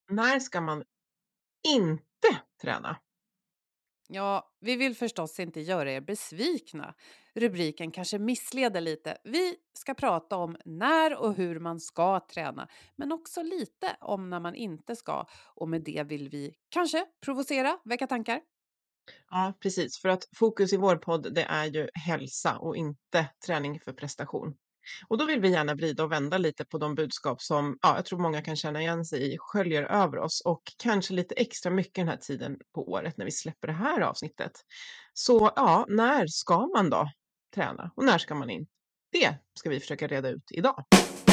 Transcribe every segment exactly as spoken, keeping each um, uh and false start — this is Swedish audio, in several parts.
När ska man inte träna? Ja, vi vill förstås inte göra er besvikna. Rubriken kanske missleder lite. Vi ska prata om när och hur man ska träna, men också lite om när man inte ska. Och med det vill vi kanske provocera, väcka tankar. Ja, precis. För att fokus i vår podd, det är ju hälsa och inte träning för prestation. Och då vill vi gärna vrida och vända lite på de budskap som, ja, jag tror många kan känna igen sig i, sköljer över oss och kanske lite extra mycket den här tiden på året när vi släpper det här avsnittet. Så ja, när ska man då träna och när ska man inte? Det ska vi försöka reda ut idag.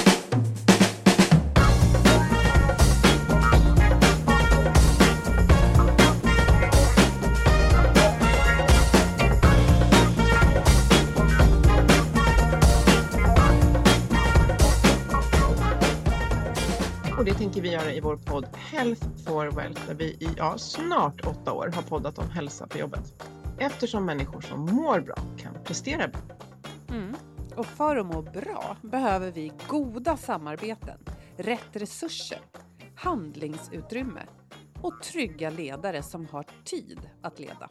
Och det tänker vi göra i vår podd Health for Wealth där vi i ja, snart åtta år har poddat om hälsa på jobbet. Eftersom människor som mår bra kan prestera bra. Mm. Och för att må bra behöver vi goda samarbeten, rätt resurser, handlingsutrymme och trygga ledare som har tid att leda.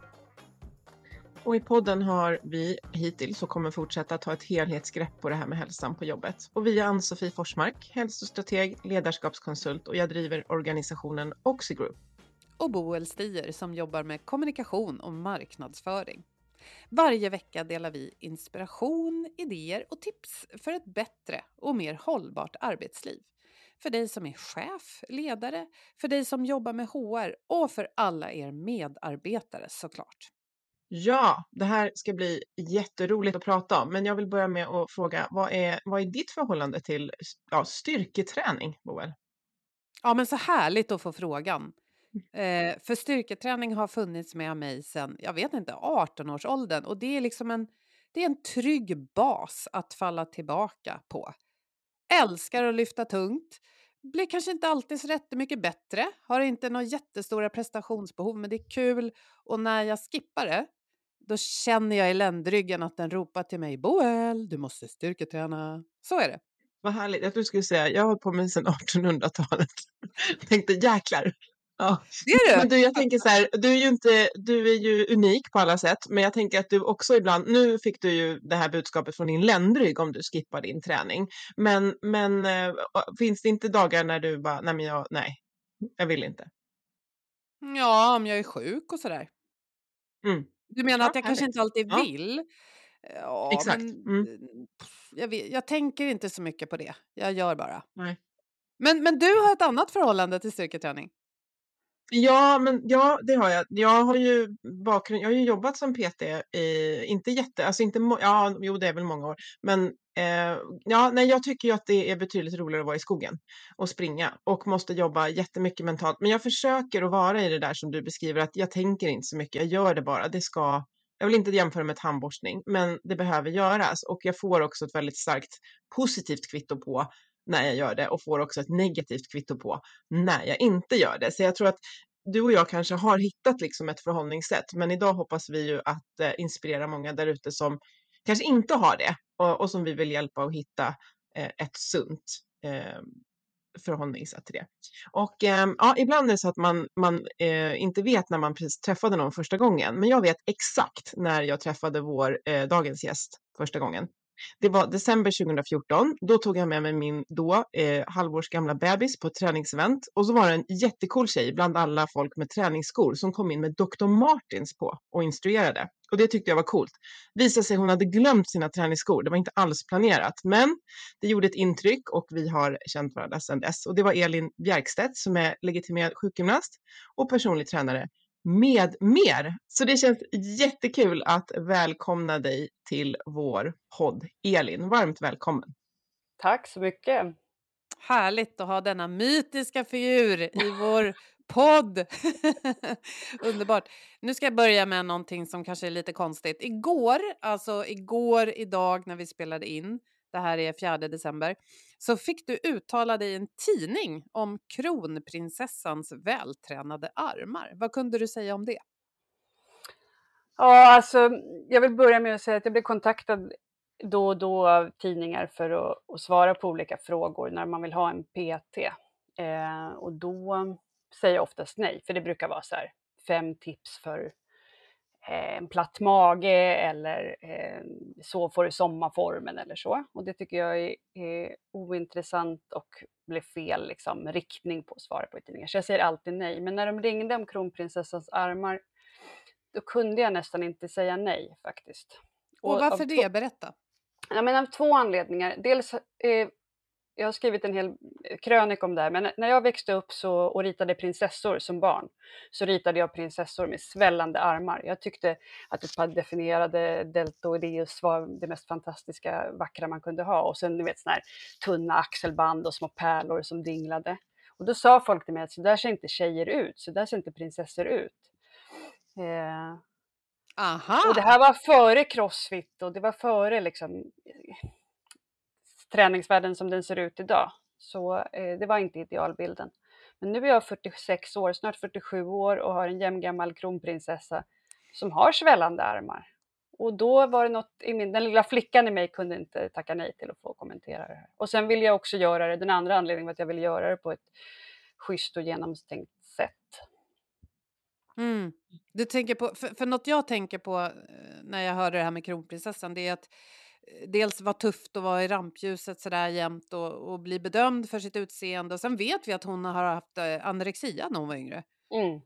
Och i podden har vi hittills och kommer fortsätta ta ett helhetsgrepp på det här med hälsan på jobbet. Och vi är Ann-Sofie Forsmark, hälsostrateg, ledarskapskonsult och jag driver organisationen Oxigroup. Och Boel Stier som jobbar med kommunikation och marknadsföring. Varje vecka delar vi inspiration, idéer och tips för ett bättre och mer hållbart arbetsliv. För dig som är chef, ledare, för dig som jobbar med H R och för alla er medarbetare såklart. Ja, det här ska bli jätteroligt att prata om. Men jag vill börja med att fråga, vad är, vad är ditt förhållande till ja, styrketräning, Boel? Ja, men så härligt att få frågan. Eh, för styrketräning har funnits med mig sedan, jag vet inte, arton-årsåldern. Och det är liksom en, det är en trygg bas att falla tillbaka på. Älskar att lyfta tungt. Blir kanske inte alltid så jättemycket bättre. Har inte några jättestora prestationsbehov, men det är kul. Och när jag skippar det, då känner jag i ländryggen att den ropar till mig: Boel, du måste styrketräna. Så är det. Vad härligt. Jag tror du skulle säga, jag har hållit på med sedan artonhundratalet. Tänkte jäklar. Ja. Det är Men du! du, jag tänker så här, du är ju inte, du är ju unik på alla sätt, men jag tänker att du också ibland, nu fick du ju det här budskapet från din ländrygg om du skippar din träning. Men, men äh, finns det inte dagar när du bara, nej men jag, nej, jag vill inte. Ja, om jag är sjuk och sådär. Mm. Du menar att Ja, jag kanske härligt. inte alltid Ja, vill? Ja, exakt. men Mm. eh, pff, jag, vet, jag tänker inte så mycket på det. Jag gör bara. Nej. Men, men du har ett annat förhållande till styrketräning? Ja, men ja, det har jag. Jag har ju bakgrund, jag har ju jobbat som P T, i, inte jätte, alltså inte, må- ja, jo det är väl många år, men eh, ja, nej, jag tycker ju att det är betydligt roligare att vara i skogen och springa och måste jobba jättemycket mentalt. Men jag försöker att vara i det där som du beskriver, att jag tänker inte så mycket, jag gör det bara. Det ska, jag vill inte jämföra med tandborstning, men det behöver göras och jag får också ett väldigt starkt positivt kvitto på när jag gör det och får också ett negativt kvitto på när jag inte gör det. Så jag tror att du och jag kanske har hittat liksom ett förhållningssätt, men idag hoppas vi ju att eh, inspirera många där ute som kanske inte har det och, och som vi vill hjälpa att hitta eh, ett sunt eh, förhållningssätt till det. Och eh, ja, ibland är det så att man, man eh, inte vet när man precis träffade någon första gången, men jag vet exakt när jag träffade vår eh, dagens gäst första gången. Det var december tjugohundrafjorton. Då tog jag med mig min då eh, halvårs gamla bebis på ett träningsevent. Och så var det en jättecool tjej bland alla folk med träningsskor som kom in med doktor Martens på och instruerade. Och det tyckte jag var coolt. Visade sig hon hade glömt sina träningsskor. Det var inte alls planerat. Men det gjorde ett intryck och vi har känt varandra sedan dess. Och det var Elin Bjerkstedt som är legitimerad sjukgymnast och personlig tränare med mer. Så det känns jättekul att välkomna dig till vår podd. Elin, varmt välkommen. Tack så mycket. Härligt att ha denna mytiska figur i vår podd. Underbart. Nu ska jag börja med någonting som kanske är lite konstigt. Igår, alltså igår idag när vi spelade in, det här är fjärde december, så fick du uttala dig i en tidning om kronprinsessans vältränade armar. Vad kunde du säga om det? Ja, alltså, jag vill börja med att säga att jag blir kontaktad då och då av tidningar för att, att svara på olika frågor när man vill ha en P T. Eh, och då säger jag oftast nej, för det brukar vara så här fem tips för eh, en platt mage eller eh, så får du sommarformen eller så. Och det tycker jag är, är ointressant och blir fel liksom, riktning på svar på tidningar. Så jag säger alltid nej. Men när de ringde om kronprinsessans armar, då kunde jag nästan inte säga nej faktiskt. Och varför av det? två- Berätta. Ja, men av två anledningar. Dels, eh, jag har skrivit en hel krönik om det här, men när jag växte upp så, och ritade prinsessor som barn, så ritade jag prinsessor med svällande armar. Jag tyckte att ett par definierade deltoideus var det mest fantastiska, vackra man kunde ha. Och sen, du vet, såna här tunna axelband och små pärlor som dinglade. Och då sa folk till mig att så där ser inte tjejer ut, så där ser inte prinsessor ut. Eh, Aha! och det här var före crossfit och det var före liksom träningsvärlden som den ser ut idag. Så eh, det var inte idealbilden. Men nu är jag fyrtiosex år, snart fyrtiosju år och har en jämngammal kronprinsessa som har svällande armar. Och då var det något i min, den lilla flickan i mig kunde inte tacka nej till att få kommentera det här. Och sen vill jag också göra det, den andra anledningen var att jag vill göra det på ett schysst och genomtänkt sätt. Mm. Du tänker på, för, för något jag tänker på eh, när jag hörde det här med kronprinsessan, det är att eh, dels var tufft att vara i rampljuset sådär jämt och, och bli bedömd för sitt utseende. Och sen vet vi att hon har haft eh, anorexia när hon var yngre. Mm.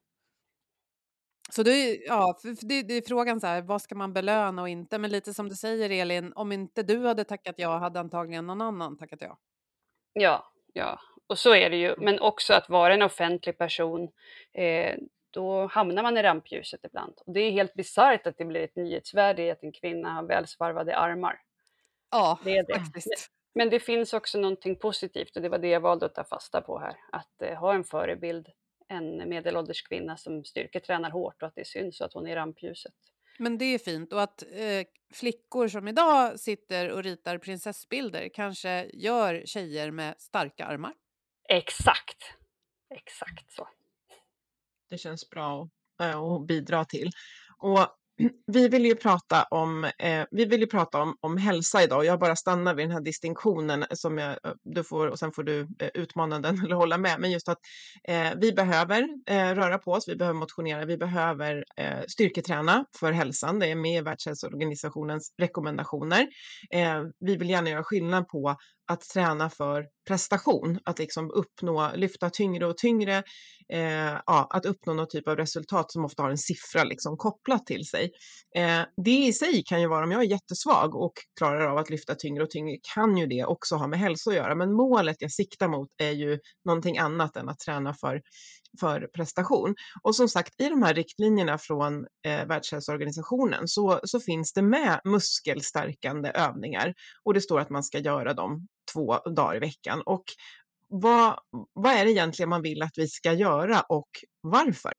Så det, är- ja, för, för det, det är frågan så här, vad ska man belöna och inte? Men lite som du säger, Elin, om inte du hade tackat ja hade antagligen någon annan tackat ja. Ja, ja, och så är det ju. Men också att vara en offentlig person, eh, då hamnar man i rampljuset ibland. Och det är helt bisarrt att det blir ett nyhetsvärde i att en kvinna har välsvarvade armar. Ja, Det är det. faktiskt. Men det finns också någonting positivt och det var det jag valde att ta fasta på här. Att eh, ha en förebild, en medelålders kvinna som styrketränar hårt och att det syns och att hon är i rampljuset. Men det är fint. Och att eh, flickor som idag sitter och ritar prinsessbilder kanske gör tjejer med starka armar. Exakt, exakt så. Det känns bra att, eh, att bidra till. Och vi vill ju prata om, eh, vi vill ju prata om, om hälsa idag. Jag bara stannar vid den här distinktionen som jag, eh, du får, och sen får du eh, utmana den eller hålla med. Men just att eh, vi behöver eh, röra på oss, vi behöver motionera, vi behöver eh, styrketräna för hälsan. Det är med i Världshälsoorganisationens rekommendationer. Eh, vi vill gärna göra skillnad på att träna för prestation, att liksom uppnå, lyfta tyngre och tyngre, eh, ja, att uppnå någon typ av resultat som ofta har en siffra liksom kopplat till sig. Eh, det i sig kan ju vara, om jag är jättesvag och klarar av att lyfta tyngre och tyngre, kan ju det också ha med hälsa att göra. Men målet jag siktar mot är ju någonting annat än att träna för för prestation. Och som sagt, i de här riktlinjerna från eh, Världshälsoorganisationen så, så finns det med muskelstärkande övningar. Och det står att man ska göra dem två dagar i veckan. Och vad, vad är det egentligen man vill att vi ska göra och varför?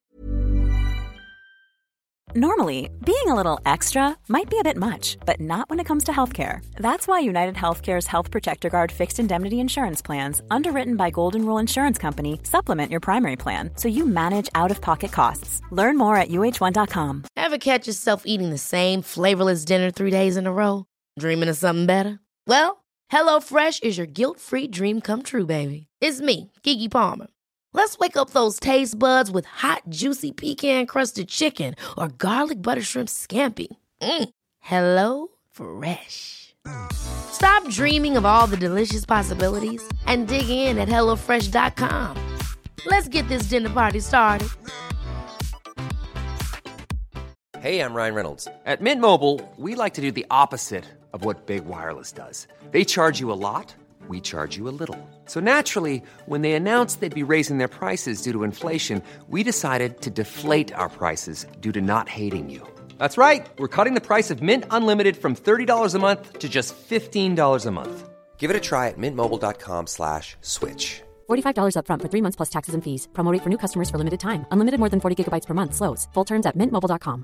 Normally, being a little extra might be a bit much, but not when it comes to healthcare. That's why United Healthcare's Health Protector Guard fixed indemnity insurance plans, underwritten by Golden Rule Insurance Company, supplement your primary plan so you manage out-of-pocket costs. Learn more at U H one dot com. Ever catch yourself eating the same flavorless dinner three days in a row? Dreaming of something better? Well, HelloFresh is your guilt-free dream come true, baby. It's me, Keke Palmer. Let's wake up those taste buds with hot, juicy pecan-crusted chicken or garlic butter shrimp scampi. Mm. Hello Fresh. Stop dreaming of all the delicious possibilities and dig in at hello fresh dot com. Let's get this dinner party started. Hey, I'm Ryan Reynolds. At Mint Mobile, we like to do the opposite of what Big Wireless does. They charge you a lot. We charge you a little. So naturally, when they announced they'd be raising their prices due to inflation, we decided to deflate our prices due to not hating you. That's right. We're cutting the price of Mint Unlimited from thirty dollars a month to just fifteen dollars a month. Give it a try at mintmobile.com slash switch. forty-five dollars up front for three months plus taxes and fees. Promo rate for new customers for limited time. Unlimited more than forty gigabytes per month. Slows full terms at mint mobile dot com.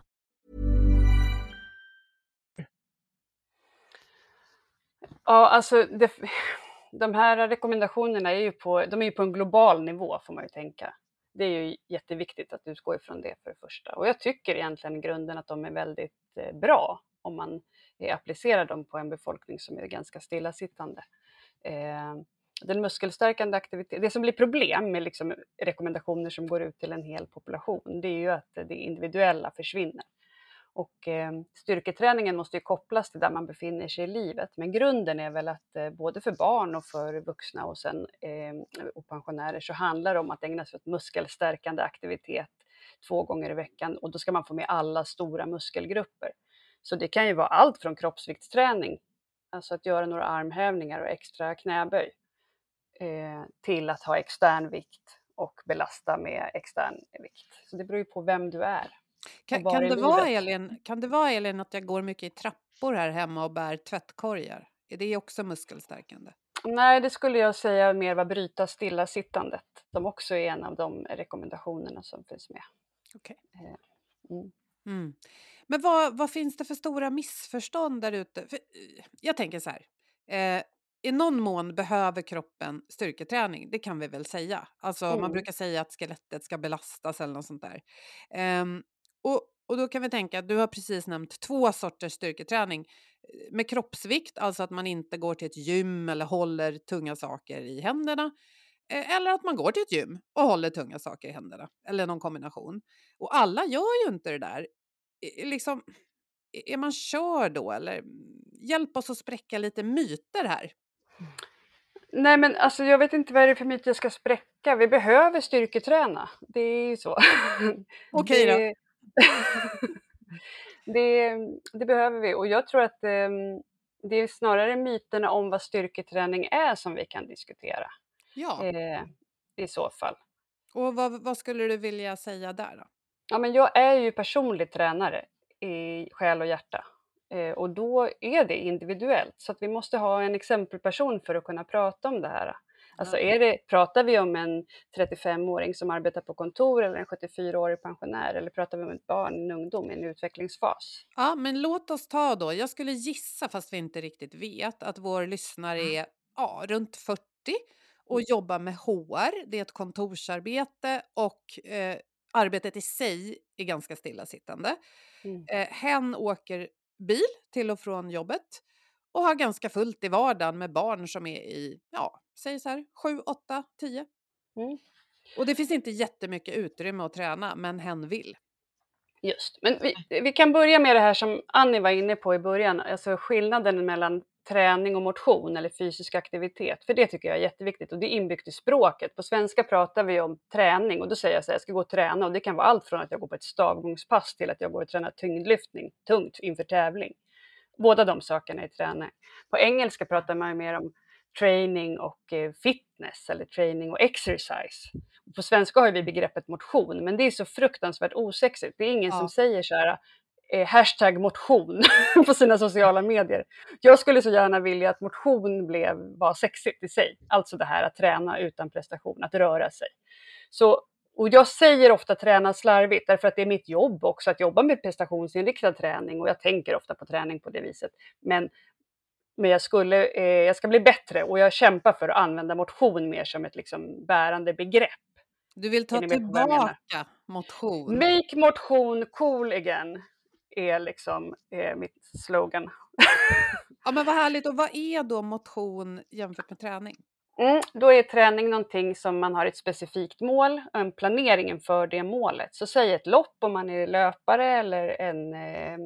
Ja, alltså det, de här rekommendationerna är ju på, de är ju på en global nivå får man ju tänka. Det är ju jätteviktigt att utgå ifrån det för det första. Och jag tycker egentligen i grunden att de är väldigt eh, bra om man eh, applicerar dem på en befolkning som är ganska stillasittande. Eh, den muskelstärkande aktivitet, det som blir problem med liksom rekommendationer som går ut till en hel population, det är ju att det individuella försvinner. Och eh, styrketräningen måste ju kopplas till där man befinner sig i livet. Men grunden är väl att eh, både för barn och för vuxna och, sen, eh, och pensionärer så handlar det om att ägna sig åt muskelstärkande aktivitet två gånger i veckan. Och då ska man få med alla stora muskelgrupper. Så det kan ju vara allt från kroppsviktsträning, alltså att göra några armhävningar och extra knäböj, eh, till att ha extern vikt och belasta med extern vikt. Så det beror ju på vem du är. Kan, var kan, i det vara, livet. Elin, kan det vara, Elin, att jag går mycket i trappor här hemma och bär tvättkorgar? Är det också muskelstärkande? Nej, det skulle jag säga mer var bryta stillasittandet. De också är en av de rekommendationerna som finns med. Okej. Eh, mm. Mm. Men vad, vad finns det för stora missförstånd där ute? För, eh, jag tänker så här. Eh, I någon mån behöver kroppen styrketräning. Det kan vi väl säga. Alltså man Mm. brukar säga att skelettet ska belastas eller något sånt där. Ehm, och, och då kan vi tänka att du har precis nämnt två sorters styrketräning. Eh, Med kroppsvikt, alltså att man inte går till ett gym eller håller tunga saker i händerna. Eh, Eller att man går till ett gym och håller tunga saker i händerna. Eller någon kombination. Och alla gör ju inte det där. I- Liksom, är man kör då? Eller hjälp oss att spräcka lite myter här. Nej, men alltså jag vet inte vad det är för myt jag ska spräcka. Vi behöver styrketräna. Det är ju så. Okej då. det, det, det behöver vi. Och jag tror att eh, det är snarare myterna om vad styrketräning är som vi kan diskutera. Ja, Eh, I så fall. och vad, vad skulle du vilja säga där då? Ja, men jag är ju personlig tränare i själ och hjärta. Eh, och då är det individuellt. Så att vi måste ha en exempelperson för att kunna prata om det här. Alltså är det, pratar vi om en trettiofemåring som arbetar på kontor eller en sjuttiofyraårig pensionär? Eller pratar vi om ett barn, en ungdom i en utvecklingsfas? Ja, men låt oss ta då. Jag skulle gissa, fast vi inte riktigt vet, att vår lyssnare är ja, runt fyrtio och jobbar med H R. Det är ett kontorsarbete och eh, arbetet i sig är ganska stillasittande. Mm. Eh, hen åker bil till och från jobbet och har ganska fullt i vardagen med barn som är i, ja, säg så här, sju, åtta, tio. Mm. Och det finns inte jättemycket utrymme att träna, men hen vill. Just, men vi, vi kan börja med det här som Annie var inne på i början, alltså skillnaden mellan träning och motion eller fysisk aktivitet, för det tycker jag är jätteviktigt och det är inbyggt i språket. På svenska pratar vi om träning och då säger jag så här, jag ska gå och träna och det kan vara allt från att jag går på ett stavgångspass till att jag går och tränar tyngdlyftning, tungt inför tävling. Båda de sakerna är träning. På engelska pratar man ju mer om training och eh, fitness eller training och exercise. På svenska har vi begreppet motion, men det är så fruktansvärt osexigt. Det är ingen Ja. som säger så här eh, hashtag motion på sina sociala medier. Jag skulle så gärna vilja att motion blev, var sexigt i sig. Alltså det här att träna utan prestation, att röra sig. Så, och jag säger ofta träna slarvigt därför att det är mitt jobb också att jobba med prestationsinriktad träning och jag tänker ofta på träning på det viset. Men Men jag, skulle, eh, jag ska bli bättre och jag kämpar för att använda motion mer som ett liksom, bärande begrepp. Du vill ta Är ni med på vad jag menar? tillbaka motion. Make motion cool again är liksom eh, mitt slogan. Ja, men vad härligt. Och vad är då motion jämfört med träning? Mm, då är träning någonting som man har ett specifikt mål, en planering för det målet. Så säg ett lopp om man är löpare eller en eh,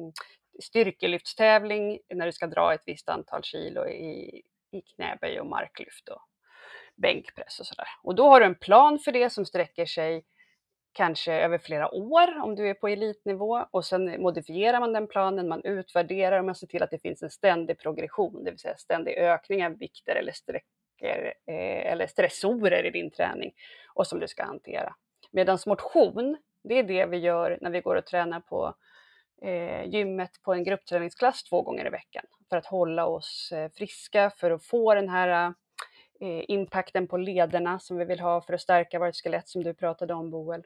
styrkelyftstävling när du ska dra ett visst antal kilo i, i knäböj och marklyft och bänkpress och sådär. Och då har du en plan för det som sträcker sig kanske över flera år om du är på elitnivå och sen modifierar man den planen, man utvärderar och man ser till att det finns en ständig progression, det vill säga ständig ökning av vikter eller sträckor eh, eller stressorer i din träning och som du ska hantera. Medan motion, det är det vi gör när vi går och tränar på eh, gymmet på en gruppträningsklass två gånger i veckan för att hålla oss eh, friska, för att få den här eh, impacten på lederna som vi vill ha för att stärka vårt skelett som du pratade om, Boel.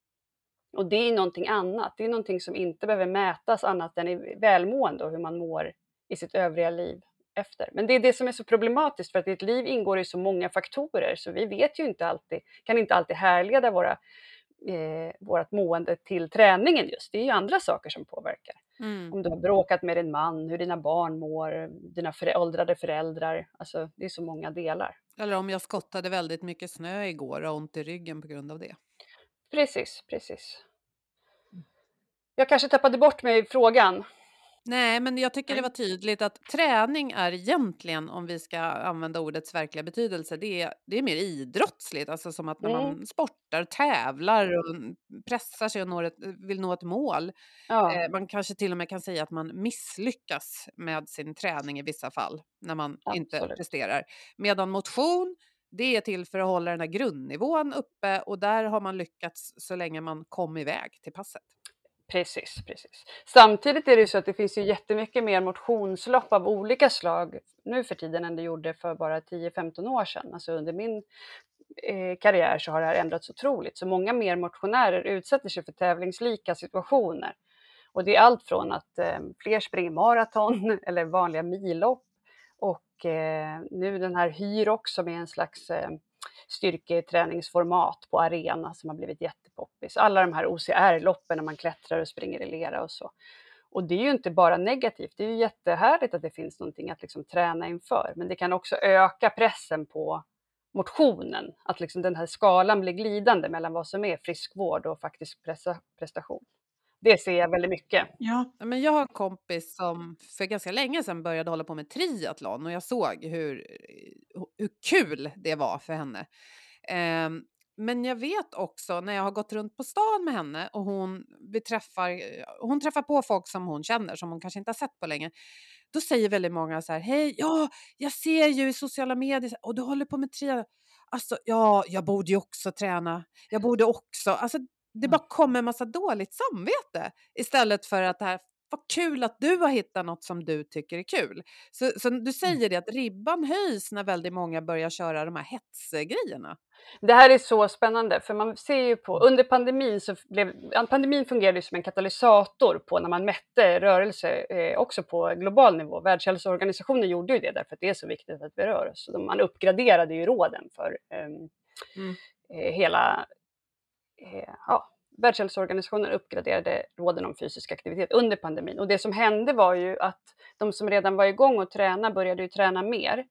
Och det är någonting annat. Det är någonting som inte behöver mätas annat än i välmående och hur man mår i sitt övriga liv efter. Men det är det som är så problematiskt för att i ett liv ingår i så många faktorer så vi vet ju inte alltid, kan inte alltid härleda våra, eh, vårt mående till träningen just. Det är ju andra saker som påverkar. Mm. Om du har bråkat med din man, hur dina barn mår, dina föråldrade föräldrar. Alltså det är så många delar. Eller om jag skottade väldigt mycket snö igår och har ont i ryggen på grund av det. Precis, precis. Jag kanske tappade bort mig i frågan. Nej, men jag tycker Nej. det var tydligt att träning är egentligen, om vi ska använda ordets verkliga betydelse, det är, det är mer idrottsligt. Alltså som att när Mm. man sportar, tävlar och pressar sig och når ett, vill nå ett mål. Ja, Eh, man kanske till och med kan säga att man misslyckas med sin träning i vissa fall när man inte absolut. presterar. Medan motion, det är till för att hålla den här grundnivån uppe, och där har man lyckats så länge man kom iväg till passet. Precis, precis. Samtidigt är det ju så att det finns ju jättemycket mer motionslopp av olika slag nu för tiden än det gjorde för bara tio femton år sedan. Alltså under min eh, karriär så har det här ändrats otroligt. Så många mer motionärer utsätter sig för tävlingslika situationer. Och det är allt från att eh, fler springer maraton eller vanliga millopp. Och eh, nu den här Hyrox som är en slags eh, styrketräningsformat på arena som har blivit jättepoppis. Alla de här O C R-loppen när man klättrar och springer i lera och så. Och det är ju inte bara negativt, det är ju jättehärligt att det finns någonting att liksom träna inför. Men det kan också öka pressen på motionen. Att liksom den här skalan blir glidande mellan vad som är friskvård och faktisk pressa- prestation. Det ser jag väldigt mycket. Ja, Ja, men jag har en kompis som för ganska länge sedan började hålla på med triathlon, och jag såg hur, hur kul det var för henne. Ehm, men jag vet också när jag har gått runt på stan med henne och hon, vi träffar, hon träffar på folk som hon känner som hon kanske inte har sett på länge. Då säger väldigt många så här: hej, ja, jag ser ju i sociala medier och du håller på med triathlon. Alltså, ja, jag borde ju också träna. Jag borde också. Alltså, det bara kommer en massa dåligt samvete istället för att det här, vad kul att du har hittat något som du tycker är kul. Så, så du säger det att ribban höjs när väldigt många börjar köra de här hetsgrejerna. Det här är så spännande för man ser ju på under pandemin så blev ja, pandemin fungerade ju som en katalysator på när man mätte rörelse eh, också på global nivå. Världshälsoorganisationen gjorde ju det därför att det är så viktigt att vi rör oss. Så man uppgraderade ju råden för eh, Mm. eh, hela eh, ja, Världshälsoorganisationen uppgraderade råden om fysisk aktivitet under pandemin. Och det som hände var ju att de som redan var igång och träna började ju träna mer.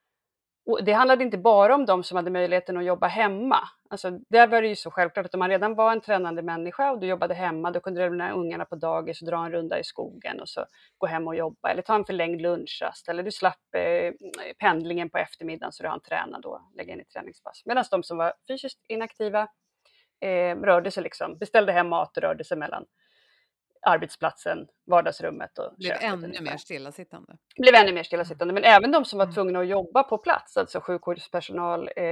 Och det handlade inte bara om de som hade möjligheten att jobba hemma. Alltså, där var det ju så självklart att om man redan var en tränande människa och du jobbade hemma, då kunde du lämna ungarna på dagis och dra en runda i skogen och så gå hem och jobba. Eller ta en förlängd lunchrast. Eller du slapp eh, pendlingen på eftermiddagen så du hann träna då, lägga in i träningspass. Medan de som var fysiskt inaktiva eh, rörde sig liksom, beställde hem mat och rörde sig mellan arbetsplatsen, vardagsrummet och Blev köket. ännu ungefär. mer stillasittande. Blev ännu mer stillasittande. Men även de som var tvungna att jobba på plats, alltså sjukvårdspersonal, eh,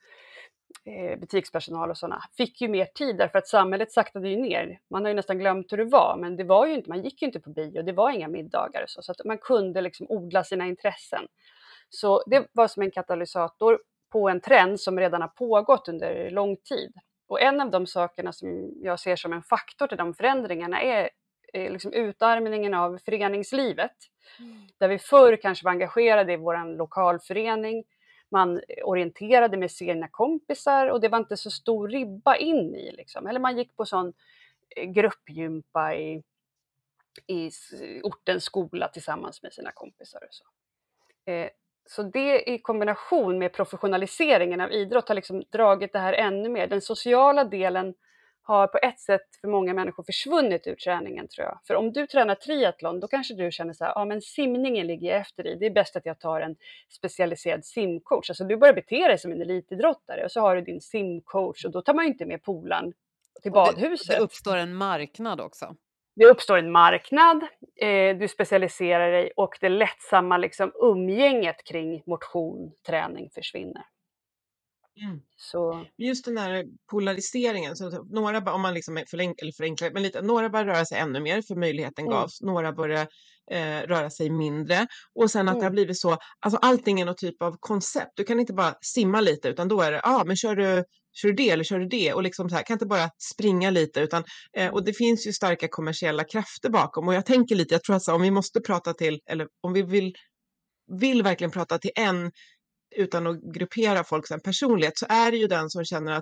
eh, butikspersonal och sådana, fick ju mer tid därför att samhället saktade ju ner. Man har ju nästan glömt hur det var, men det var ju inte, man gick ju inte på bio, det var inga middagar och så, så att man kunde liksom odla sina intressen. Så det var som en katalysator på en trend som redan har pågått under lång tid. Och en av de sakerna som jag ser som en faktor till de förändringarna är liksom utarmningen av föreningslivet. Mm. Där vi förr kanske var engagerade i vår lokalförening. Man orienterade med sina kompisar och det var inte så stor ribba in i. Liksom. Eller man gick på sån gruppgympa i, i ortens skola tillsammans med sina kompisar. Och så. Eh, så det i kombination med professionaliseringen av idrott har liksom dragit det här ännu mer. Den sociala delen har på ett sätt för många människor försvunnit ur träningen, tror jag. För om du tränar triathlon, då kanske du känner så här, ja men simningen ligger jag efter i. Det är bäst att jag tar en specialiserad simcoach. Alltså du börjar bete dig som en elitidrottare och så har du din simcoach och då tar man ju inte med polaren till badhuset. Det, det uppstår en marknad också. Det uppstår en marknad, eh, du specialiserar dig och det lättsamma liksom, umgänget kring motion, träning försvinner. Mm. Så. Just den här polariseringen, så några, om man liksom förenklar, eller förenklar, men lite, några börjar röra sig ännu mer för möjligheten Mm. gavs, några börjar eh, röra sig mindre och sen att Mm. det har blivit så, alltså allting är någon typ av koncept, du kan inte bara simma lite utan då är det, ja ah, men kör du, kör du det eller kör du det och liksom så här, kan inte bara springa lite utan, eh, och det finns ju starka kommersiella krafter bakom och jag tänker lite, jag tror att så, om vi måste prata till, eller om vi vill, vill verkligen prata till en utan att gruppera folk som personlighet så är det ju den som känner att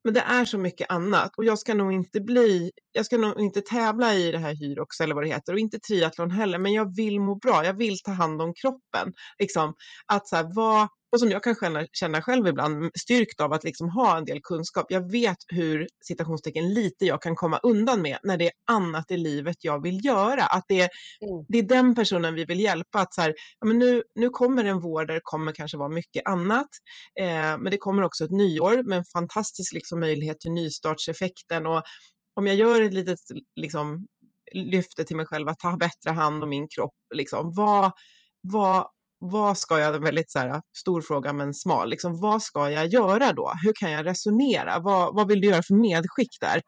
Men det är så mycket annat och jag ska nog inte bli, jag ska nog inte tävla i det här Hyrox eller vad det heter och inte triathlon heller, men jag vill må bra, jag vill ta hand om kroppen. Liksom, att så här, vad, och som jag kan känna, känna själv ibland, styrkt av att liksom ha en del kunskap. Jag vet hur citationstecken lite jag kan komma undan med när det är annat i livet jag vill göra. Att det är, Mm. det är den personen vi vill hjälpa. Att så här, ja, men nu, nu kommer en vår där det kommer kanske vara mycket annat. Eh, men det kommer också ett nyår med en fantastisk liksom, möjlighet till nystartseffekten. Och om jag gör ett litet liksom, lyfte till mig själv att ta bättre hand om min kropp. Liksom, vad, vad, vad ska jag, väldigt så här, stor fråga men smal, liksom, vad ska jag göra då? Hur kan jag resonera? Vad, vad vill du göra för medskick där?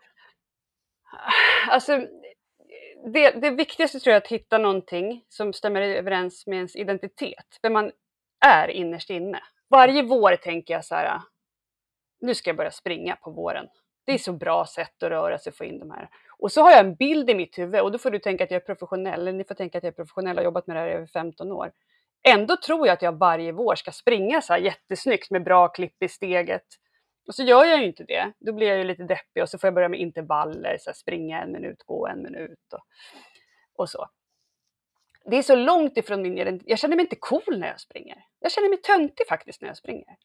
Alltså, det, det viktigaste tror jag är att hitta någonting som stämmer överens med ens identitet. Vem man är innerst inne. Varje vår tänker jag så här, nu ska jag börja springa på våren. Det är så bra sätt att röra sig och få in de här. Och så har jag en bild i mitt huvud och då får du tänka att jag är professionell. Eller ni får tänka att jag är professionell och har jobbat med det här i över femton år. Ändå tror jag att jag varje vår ska springa så här jättesnyggt med bra klipp i steget. Och så gör jag ju inte det. Då blir jag ju lite deppig och så får jag börja med intervaller. Så här, springa en minut, gå en minut och, och så. Det är så långt ifrån min identitet. Jag känner mig inte cool när jag springer. Jag känner mig töntig faktiskt när jag springer.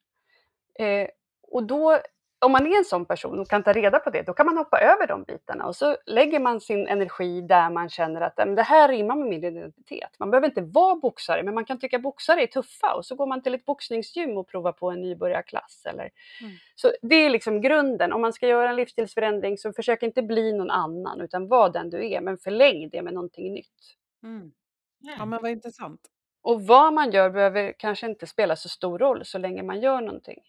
Eh, och då, om man är en sån person och kan ta reda på det, då kan man hoppa över de bitarna. Och så lägger man sin energi där man känner att det här rimmar med min identitet. Man behöver inte vara boxare, men man kan tycka boxare är tuffa. Och så går man till ett boxningsgym och provar på en nybörjarklass. Eller. Mm. Så det är liksom grunden. Om man ska göra en livsstilsförändring så försök inte bli någon annan, utan var den du är. Men förläng det med någonting nytt. Mm. Ja, men vad intressant. Och vad man gör behöver kanske inte spela så stor roll så länge man gör någonting.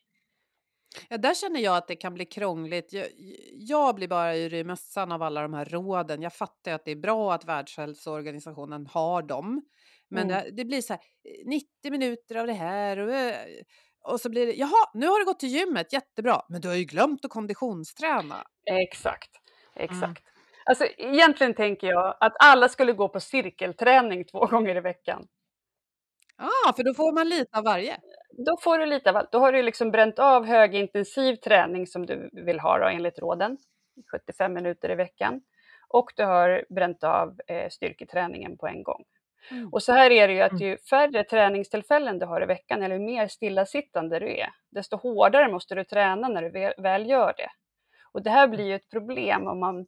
Ja, där känner jag att det kan bli krångligt. Jag, jag blir bara yr i mössan av alla de här råden. Jag fattar att det är bra att Världshälsoorganisationen har dem. Men mm. det, det blir så här nittio minuter av det här. Och, och så blir det, jaha, nu har du gått till gymmet, jättebra. Men du har ju glömt att konditionsträna. Exakt, exakt. Mm. Alltså egentligen tänker jag att alla skulle gå på cirkelträning två gånger i veckan. Ja, ah, för då får man lite av varje. Då får du lite av allt. Då har du liksom bränt av högintensiv träning som du vill ha då, enligt råden. sjuttiofem minuter i veckan. Och du har bränt av eh, styrketräningen på en gång. Mm. Och så här är det ju att ju färre träningstillfällen du har i veckan eller ju mer stillasittande du är, desto hårdare måste du träna när du väl, väl gör det. Och det här blir ju ett problem om man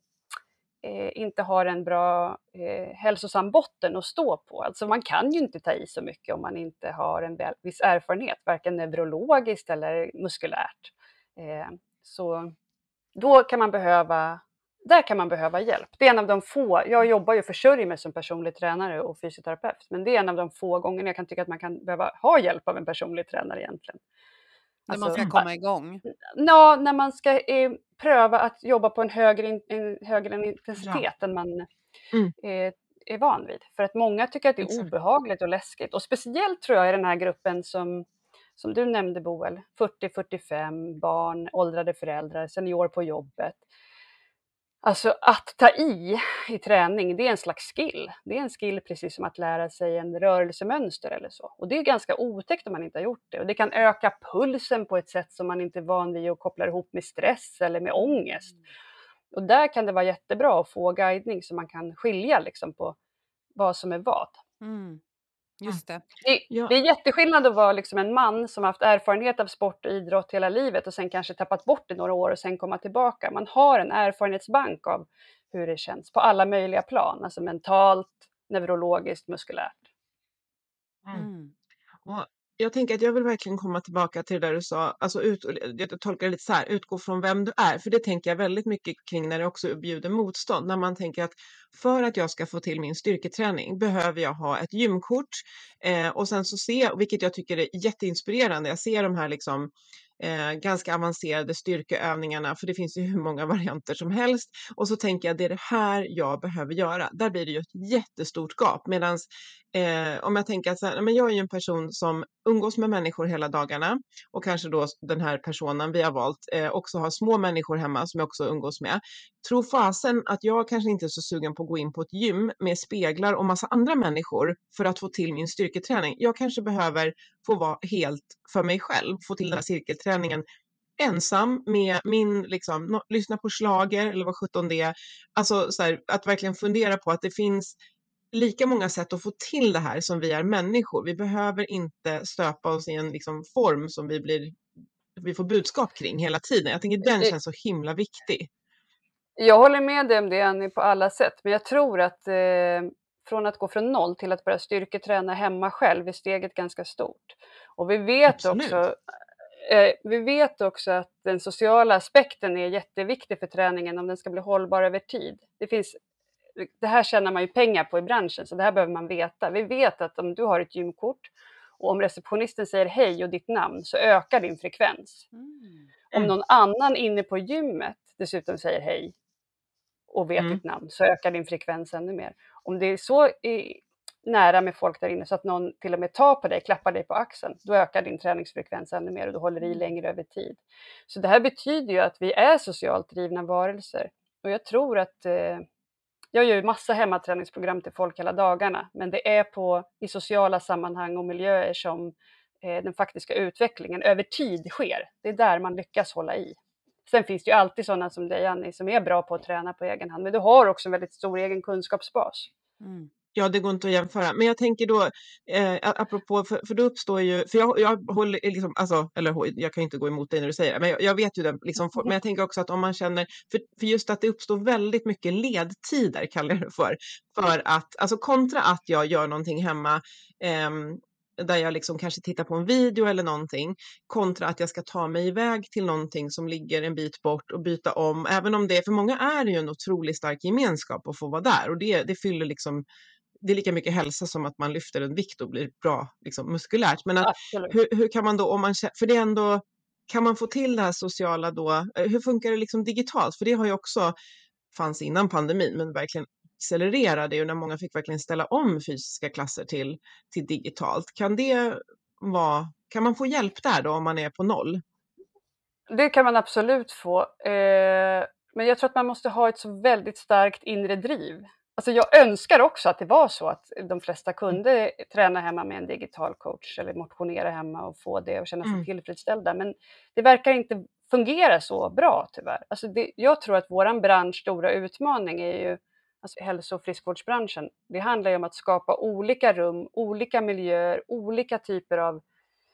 Eh, inte har en bra eh, hälsosam botten att stå på. Alltså man kan ju inte ta i så mycket om man inte har en väl, viss erfarenhet, varken neurologiskt eller muskulärt. Eh, så då kan man behöva, där kan man behöva hjälp. Det är en av de få, jag jobbar ju och försörjer mig som personlig tränare och fysioterapeut, men det är en av de få gångerna jag kan tycka att man kan behöva ha hjälp av en personlig tränare egentligen. När man ska alltså, komma igång? Ja, när man ska eh, pröva att jobba på en högre, in, en högre intensitet ja. än man mm. eh, är van vid. För att många tycker att det är Exakt. obehagligt och läskigt. Och speciellt tror jag i den här gruppen som, som du nämnde, Boel. fyrtio till fyrtiofem, barn, åldrade föräldrar, senior på jobbet. Alltså att ta i i träning, det är en slags skill. Det är en skill precis som att lära sig en rörelsemönster eller så. Och det är ganska otäckt om man inte har gjort det. Och det kan öka pulsen på ett sätt som man inte är van vid och kopplar ihop med stress eller med ångest. Mm. Och där kan det vara jättebra att få guidning så man kan skilja liksom på vad som är vad. Mm. Just det. Det, ja. det är jätteskillnad att vara liksom en man som har haft erfarenhet av sport och idrott hela livet och sen kanske tappat bort det några år och sen komma tillbaka. Man har en erfarenhetsbank av hur det känns på alla möjliga plan. Alltså mentalt, neurologiskt, muskulärt. Mm. Och jag tänker att jag vill verkligen komma tillbaka till det där du sa. Alltså ut, jag tolkar det lite så här, utgå från vem du är. För det tänker jag väldigt mycket kring när det också bjuder motstånd. När man tänker att för att jag ska få till min styrketräning behöver jag ha ett gymkort. Eh, och sen så se, vilket jag tycker är jätteinspirerande. Jag ser de här liksom Eh, ganska avancerade styrkeövningarna, för det finns ju hur många varianter som helst, och så tänker jag det är det här jag behöver göra. Där blir det ju ett jättestort gap, medan eh, om jag tänker att så här, men jag är ju en person som umgås med människor hela dagarna och kanske då den här personen vi har valt eh, också har små människor hemma som jag också umgås med. Tror fasen att jag kanske inte är så sugen på att gå in på ett gym med speglar och massa andra människor för att få till min styrketräning. Jag kanske behöver få vara helt för mig själv, få till den här cirkelträningen ensam med min, liksom, no, lyssna på schlager eller vad sjutton det är. Alltså så här, att verkligen fundera på att det finns lika många sätt att få till det här som vi är människor. Vi behöver inte stöpa oss i en liksom, form som vi blir, vi får budskap kring hela tiden. Jag tänker den känns så himla viktig. Jag håller med dig om det, Annie, på alla sätt. Men jag tror att eh, från att gå från noll till att börja styrketräna hemma själv är steget ganska stort. Och vi vet Absolut. också eh, vi vet också att den sociala aspekten är jätteviktig för träningen om den ska bli hållbar över tid. Det finns, det här tjänar man ju pengar på i branschen, så det här behöver man veta. Vi vet att om du har ett gymkort och om receptionisten säger hej och ditt namn så ökar din frekvens. Mm. Om någon annan inne på gymmet dessutom säger hej och vet Mm. ditt namn så ökar din frekvens ännu mer. Om det är så i, nära med folk där inne så att någon till och med tar på dig, klappar dig på axeln, då ökar din träningsfrekvens ännu mer och du håller i längre över tid. Så det här betyder ju att vi är socialt drivna varelser. Och jag tror att eh, jag gör ju massa hemmaträningsprogram till folk hela dagarna, men det är på i sociala sammanhang och miljöer som eh, den faktiska utvecklingen över tid sker. Det är där man lyckas hålla i. Sen finns det ju alltid sådana som dig, Annie, som är bra på att träna på egen hand, men du har också en väldigt stor egen kunskapsbas. Mm. Ja, det går inte att jämföra. Men jag tänker då, eh, apropå, för, för då uppstår ju, för jag, jag håller liksom, alltså, eller jag kan inte gå emot dig när du säger det, men jag, jag vet ju det, liksom, för, men jag tänker också att om man känner, för, för just att det uppstår väldigt mycket ledtider, kallar jag det för, för att, alltså kontra att jag gör någonting hemma, ehm, där jag liksom kanske tittar på en video eller någonting, kontra att jag ska ta mig iväg till någonting som ligger en bit bort och byta om, även om det, för många är det ju en otroligt stark gemenskap att få vara där, och det, det fyller liksom, det är lika mycket hälsa som att man lyfter en vikt och blir bra liksom, muskulärt. Men att, hur, hur kan man då, om man, för det är ändå, kan man få till det här sociala då, hur funkar det liksom digitalt? För det har ju också, fanns innan pandemin, men verkligen accelererade ju när många fick verkligen ställa om fysiska klasser till, till digitalt. Kan det vara, kan man få hjälp där då om man är på noll? Det kan man absolut få. Eh, men jag tror att man måste ha ett så väldigt starkt inre driv. Alltså jag önskar också att det var så att de flesta kunde träna hemma med en digital coach eller motionera hemma och få det och känna sig Mm. tillfredsställda. Men det verkar inte fungera så bra tyvärr. Alltså det, jag tror att våran bransch stora utmaning är ju, alltså hälso- och friskvårdsbranschen. Det handlar ju om att skapa olika rum, olika miljöer, olika typer av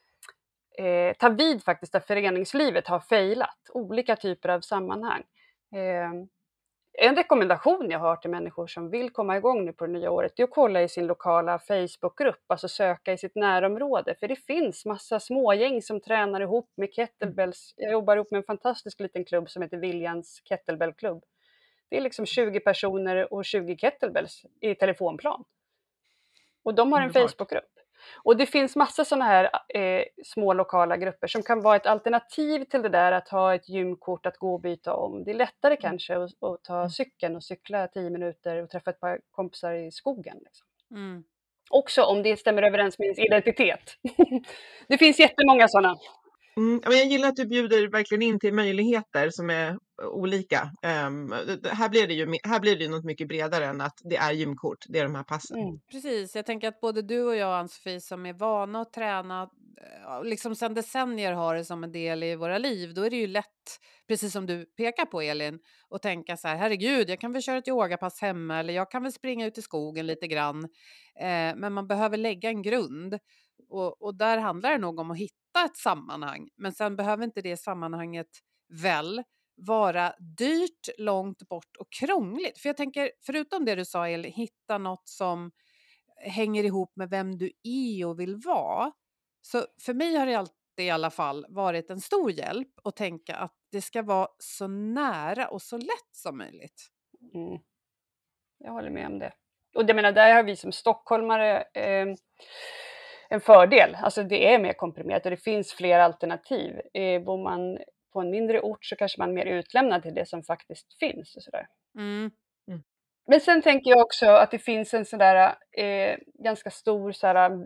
eh, ta vid faktiskt där föreningslivet har failat. Olika typer av sammanhang. Eh, En rekommendation jag har till människor som vill komma igång nu på det nya året är att kolla i sin lokala Facebookgrupp, alltså söka i sitt närområde. För det finns massa smågäng som tränar ihop med kettlebells. Jag jobbar ihop med en fantastisk liten klubb som heter Viljans kettlebellklubb. Det är liksom tjugo personer och tjugo kettlebells i telefonplan. Och de har en Underbart. Facebookgrupp. Och det finns massa sådana här eh, små lokala grupper som kan vara ett alternativ till det där att ha ett gymkort att gå och byta om. Det är lättare kanske att, att ta cykeln och cykla tio minuter och träffa ett par kompisar i skogen. Liksom. Mm. Också om det stämmer överens med ens identitet. Det finns jättemånga sådana. Mm, men jag gillar att du bjuder verkligen in till möjligheter som är olika. Um, det, här blir det ju här blir det ju något mycket bredare än att det är gymkort, det är de här passen. Mm. Precis, jag tänker att både du och jag, Ann-Sofie, som är vana att träna, eh, liksom sedan decennier har det som en del i våra liv, då är det ju lätt, precis som du pekar på Elin, att tänka så här, herregud, jag kan väl köra ett yogapass hemma eller jag kan väl springa ut i skogen lite grann. Eh, men man behöver lägga en grund och, och där handlar det nog om att hitta ett sammanhang, men sen behöver inte det sammanhanget väl vara dyrt, långt bort och krångligt. För jag tänker, förutom det du sa Elin, hitta något som hänger ihop med vem du är och vill vara. Så för mig har det alltid i alla fall varit en stor hjälp att tänka att det ska vara så nära och så lätt som möjligt. Mm. Jag håller med om det. Och jag menar, där har vi som stockholmare eh, en fördel. Alltså det är mer komprimerat och det finns fler alternativ. Eh, bor man på en mindre ort så kanske man är mer utlämnad till det som faktiskt finns. Och sådär. Mm. Mm. Men sen tänker jag också att det finns en sådär eh, ganska stor sådär,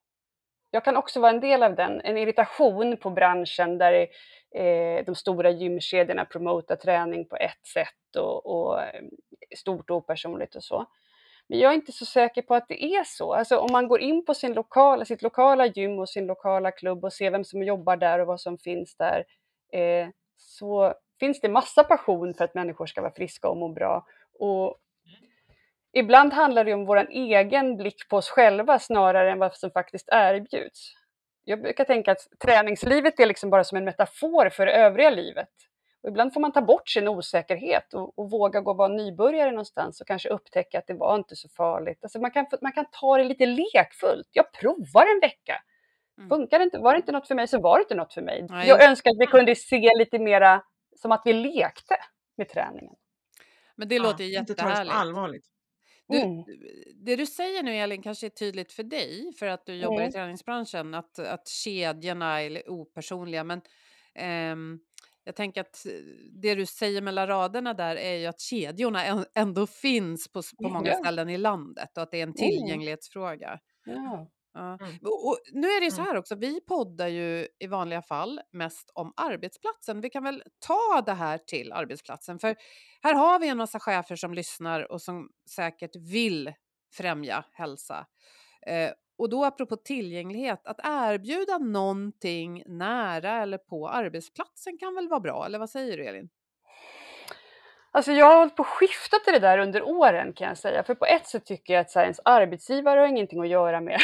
jag kan också vara en del av den, en irritation på branschen där eh, de stora gymkedjorna promotar träning på ett sätt och, och stort och opersonligt och så. Men jag är inte så säker på att det är så. Alltså om man går in på sin lokala, sitt lokala gym och sin lokala klubb och ser vem som jobbar där och vad som finns där. eh, så finns det massa passion för att människor ska vara friska och må bra. Och ibland handlar det om vår egen blick på oss själva snarare än vad som faktiskt erbjuds. Jag brukar tänka att träningslivet är liksom bara som en metafor för det övriga livet. Och ibland får man ta bort sin osäkerhet och, och våga gå och vara nybörjare någonstans och kanske upptäcka att det var inte så farligt. Alltså man, kan, man kan ta det lite lekfullt. Jag provar en vecka. Funkar det inte, var det inte något för mig så var det inte något för mig. Nej. Jag önskar att vi kunde se lite mera som att vi lekte med träningen. Men det låter Ja, inte ta det så jättehärligt. allvarligt. Du, Mm. det du säger nu, Elin, kanske är tydligt för dig för att du jobbar i Mm. träningsbranschen, att, att kedjorna är opersonliga. Men ehm, jag tänker att det du säger mellan raderna där är ju att kedjorna än- ändå finns på, s- på många Ja. ställen i landet och att det är en tillgänglighetsfråga. Ja. Ja. Mm. Och, och nu är det ju så Mm. här också, vi poddar ju i vanliga fall mest om arbetsplatsen. Vi kan väl ta det här till arbetsplatsen, för här har vi en massa chefer som lyssnar och som säkert vill främja hälsa. Eh, och då apropå tillgänglighet, att erbjuda någonting nära eller på arbetsplatsen kan väl vara bra, eller vad säger du, Elin? Alltså jag har hållit på och skiftat i det där under åren kan jag säga. För på ett sätt tycker jag att så här, ens arbetsgivare har ingenting att göra med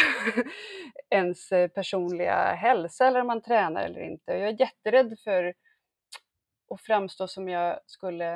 ens eh, personliga hälsa eller om man tränar eller inte. Jag är jätterädd för att framstå som jag skulle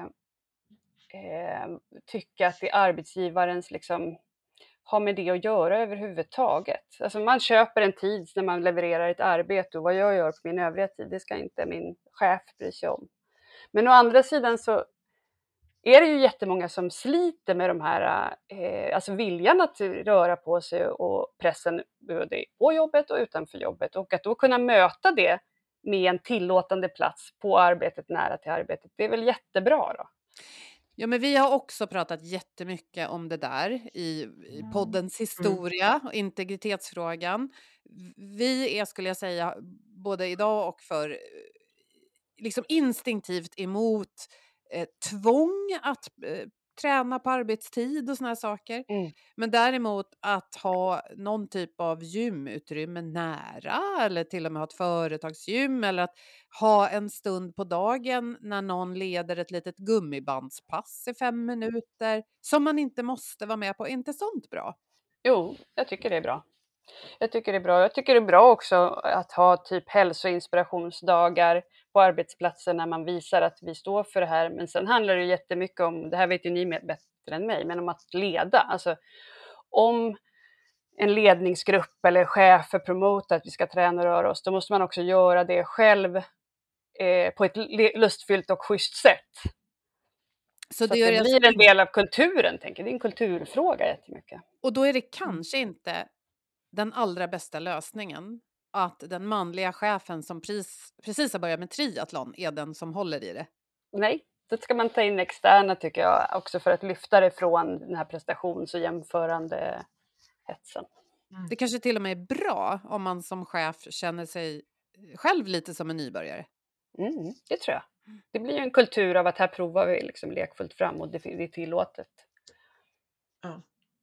eh, tycka att det är arbetsgivarens liksom har med det att göra överhuvudtaget. Alltså man köper en tid när man levererar ett arbete och vad jag gör på min övriga tid, det ska inte min chef bry sig om. Men å andra sidan så är det ju jättemånga som sliter med de här, eh, alltså viljan att röra på sig och pressen både på jobbet och utanför jobbet. Och att då kunna möta det med en tillåtande plats på arbetet, nära till arbetet, det är väl jättebra då. Ja, men vi har också pratat jättemycket om det där i, i poddens historia och integritetsfrågan. Vi är, skulle jag säga, både idag och för eh, liksom instinktivt emot eh, tvång att eh, träna på arbetstid och såna här saker. Mm. Men däremot att ha någon typ av gymutrymme nära eller till och med ha ett företagsgym eller att ha en stund på dagen när någon leder ett litet gummibandspass i fem minuter som man inte måste vara med på. Är inte sånt bra? Jo, jag tycker det är bra. Jag tycker det är bra. Jag tycker det är bra också att ha typ hälsoinspirationsdagar på arbetsplatsen när man visar att vi står för det här. Men sen handlar det jättemycket om, det här vet ju ni bättre än mig, men om att leda. Alltså om en ledningsgrupp eller chefer promotar att vi ska träna och röra oss, då måste man också göra det själv eh, på ett lustfyllt och schysst sätt. Så Så det att gör det alltså blir en del av kulturen, tänker jag. Det är en kulturfråga jättemycket. Och då är det kanske inte den allra bästa lösningen att den manliga chefen som precis, precis har börjat med triathlon är den som håller i det. Nej, då ska man ta in externa tycker jag också för att lyfta det från den här prestations- och jämförande hetsen. Det kanske till och med är bra om man som chef känner sig själv lite som en nybörjare. Mm, det tror jag. Det blir ju en kultur av att här provar vi liksom lekfullt fram och det det är tillåtet. Ja.